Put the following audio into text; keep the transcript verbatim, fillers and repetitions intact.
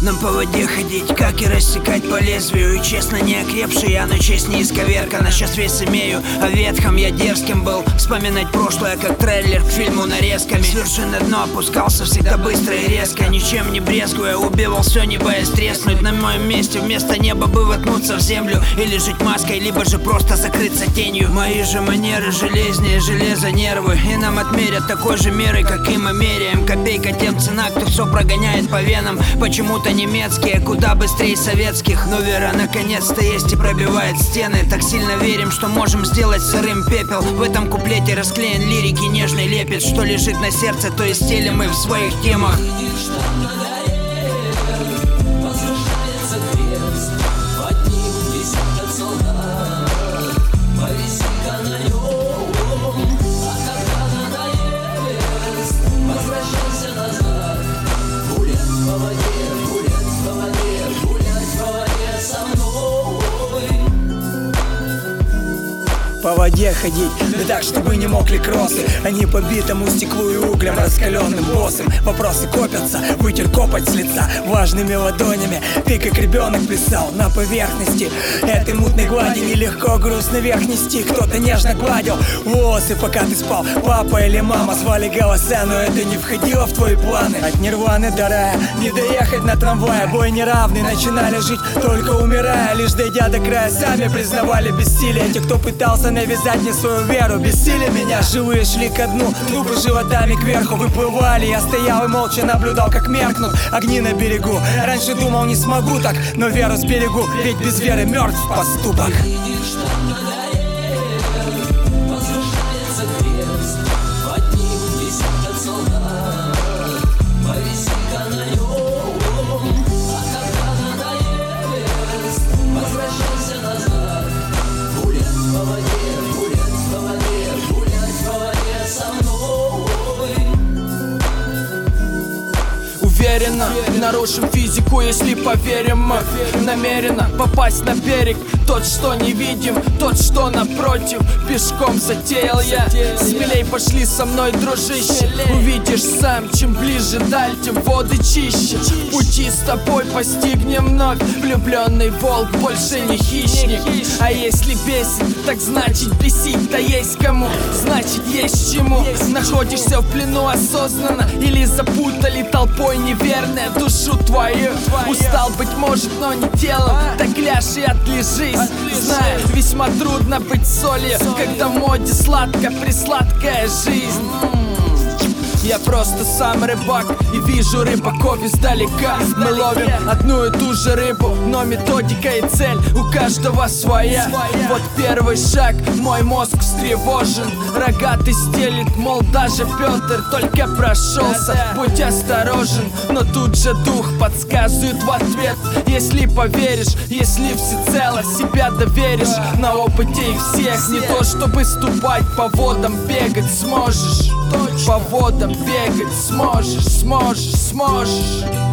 Нам по воде ходить, как и рассекать по лезвию. И честно не окрепший я, но честь не исковеркана. Сейчас вес имею, о ветхом я дерзким был. Вспоминать прошлое, как трейлер к фильму нарезками. С вершины дна опускался всегда быстро и резко, ничем не брезгуя, убивал все, не боясь треснуть. На моем месте вместо неба бы воткнуться в землю, или жить маской, либо же просто закрыться тенью. Мои же манеры железнее железа нервы, и нам отмерят такой же мерой, как и мы меряем. Копейка тем цена, кто все прогоняет по венам. Почему-то немецкие куда быстрее советских, но вера наконец-то есть и пробивает стены. Так сильно верим, что можем сделать сырым пепел. В этом куплете расклеен лирики нежный лепет. Что лежит на сердце, то и стелим мы в своих темах. По воде ходить, да так, чтобы не мокли кроссы. Они по битому стеклу и углям раскаленным боссом. Вопросы копятся, вытер копоть с лица важными ладонями. Ты как ребенок плясал на поверхности этой мутной глади. Нелегко грустно вверх нести, кто-то нежно гладил волосы, пока ты спал. Папа или мама звали голоса, но это не входило в твои планы. От нирваны до рая не доехать на трамвае. Бой неравный, начинали жить только умирая. Лишь дойдя до края, сами признавали бессилие. Те, кто пытался навязать мне свою веру, бессили меня. Живые шли ко дну, трупы животами кверху выплывали. Я стоял и молча наблюдал, как меркнут огни на берегу. Раньше думал, не смогу так, но веру сберегу, ведь без веры мертв поступок. Уверенно нарушим физику, если поверим мы. Намеренно попасть на берег. Тот, что не видим, тот, что напротив. Пешком затеял я. Смелей пошли со мной, дружище. Увидишь сам, чем ближе даль, тем воды чище. Пути с тобой постигнем вновь. Влюбленный волк больше не хищник. А если бесит, так значит бесить-то есть кому. Значит есть чему. Находишься в плену осознанно, или запутали толпой неверная душу твою. Устал, быть может, но не телом. Так ляжь и отлежись. Знаю, весьма трудно быть солью, когда в моде сладко-присладкая жизнь. Я просто сам рыбак и вижу рыбаков издалека. Мы ловим одну и ту же рыбу, но методика и цель у каждого своя. Вот первый шаг, мой мозг встревожен. Рогатый стелит, мол, даже Петр только прошелся. Будь осторожен, но тут же дух подсказывает в ответ. Если поверишь, если всецело себя доверишь, на опыте их всех. Не то чтобы ступать по водам, бегать сможешь. По водам бегать сможешь, сможешь, сможешь.